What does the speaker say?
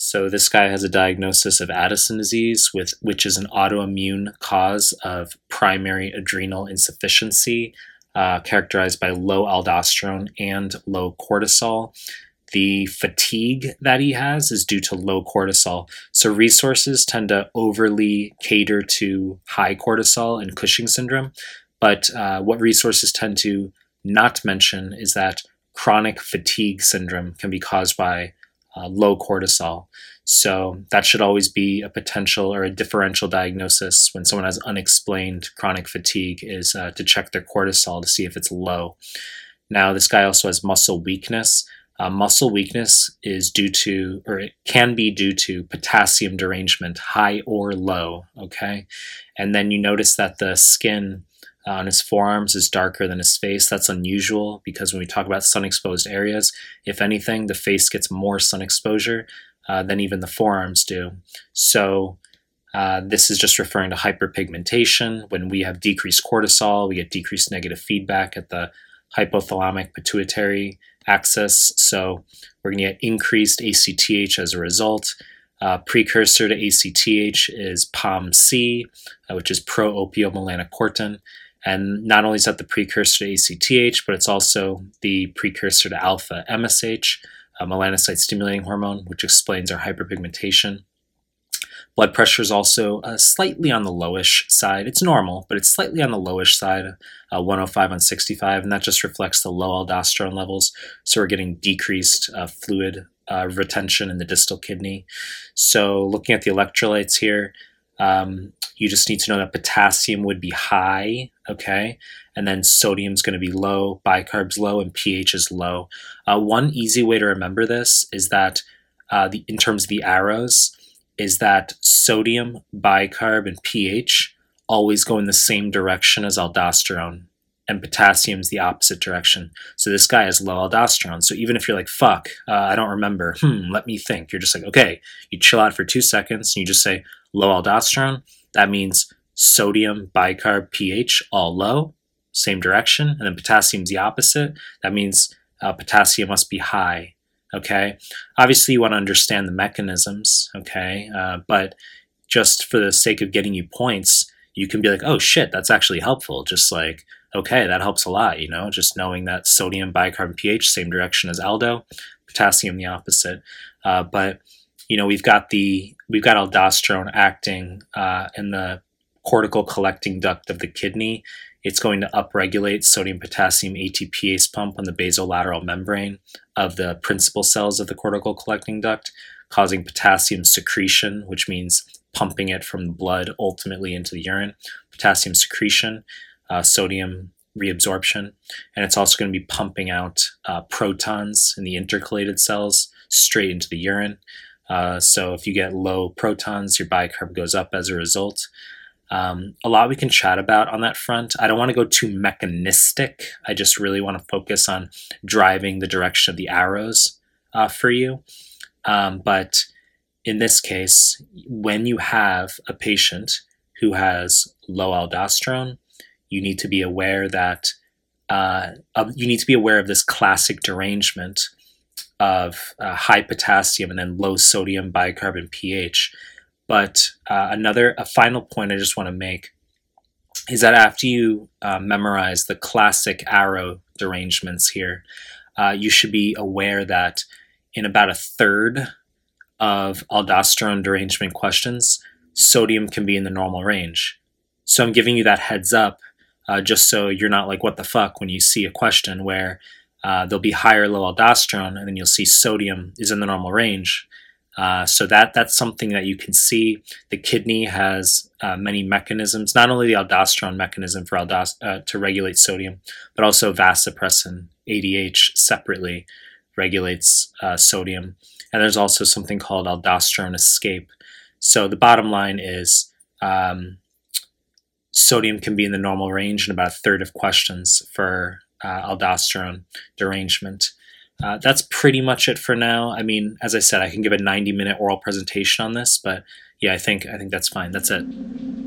So this guy has a diagnosis of Addison disease, which is an autoimmune cause of primary adrenal insufficiency, characterized by low aldosterone and low cortisol. The fatigue that he has is due to low cortisol. So resources tend to overly cater to high cortisol and Cushing syndrome. But what resources tend to not mention is that chronic fatigue syndrome can be caused by low cortisol. So that should always be a potential or a differential diagnosis when someone has unexplained chronic fatigue is to check their cortisol to see if it's low. Now, this guy also has muscle weakness. Muscle weakness is due to, or it can be due to potassium derangement, high or low, okay? And then you notice that the skin on his forearms is darker than his face. That's unusual because when we talk about sun-exposed areas, if anything, the face gets more sun exposure than even the forearms do. So this is just referring to hyperpigmentation. When we have decreased cortisol, we get decreased negative feedback at the hypothalamic pituitary axis. So we're going to get increased ACTH as a result. Precursor to ACTH is POMC, which is pro-opiomelanocortin. And not only is that the precursor to ACTH, but it's also the precursor to alpha MSH, melanocyte stimulating hormone, which explains our hyperpigmentation. Blood pressure is also slightly on the lowish side. It's normal, but it's slightly on the lowish side, 105 on 65, and that just reflects the low aldosterone levels. So we're getting decreased fluid retention in the distal kidney. So looking at the electrolytes here, you just need to know that potassium would be high, okay? And then sodium's going to be low, bicarb's low, and pH is low. One easy way to remember this is that in terms of the arrows, is that sodium, bicarb, and pH always go in the same direction as aldosterone, and potassium's the opposite direction. So this guy has low aldosterone. So even if you're like, fuck, I don't remember, let me think. You're just like, okay, you chill out for 2 seconds and you just say low aldosterone. That means sodium, bicarb, pH, all low, same direction. And then potassium's the opposite. That means potassium must be high. Okay, obviously you want to understand the mechanisms, okay, but just for the sake of getting you points, you can be like, oh shit, that's actually helpful. Just like, okay, that helps a lot, just knowing that sodium, bicarb, pH, same direction as aldo, potassium the opposite. But we've got aldosterone acting in the cortical collecting duct of the kidney. It's going to upregulate sodium-potassium ATPase pump on the basolateral membrane of the principal cells of the cortical collecting duct, causing potassium secretion, which means pumping it from the blood ultimately into the urine. Potassium secretion, sodium reabsorption, and it's also going to be pumping out protons in the intercalated cells straight into the urine. So if you get low protons, your bicarb goes up as a result. A lot we can chat about on that front. I don't want to go too mechanistic. I just really want to focus on driving the direction of the arrows for you. But in this case, when you have a patient who has low aldosterone, you need to be aware that you need to be aware of this classic derangement of high potassium and then low sodium, bicarb, and pH. But a final point I just want to make is that after you memorize the classic arrow derangements here, you should be aware that in about a third of aldosterone derangement questions, sodium can be in the normal range. So I'm giving you that heads up just so you're not like, what the fuck, when you see a question where there'll be high or low aldosterone and then you'll see sodium is in the normal range. So that's something that you can see. The kidney has many mechanisms, not only the aldosterone mechanism for to regulate sodium, but also vasopressin, ADH, separately regulates sodium. And there's also something called aldosterone escape. So the bottom line is sodium can be in the normal range in about a third of questions for aldosterone derangement. That's pretty much it for now. I mean, as I said, I can give a 90-minute oral presentation on this, but yeah, I think that's fine. That's it.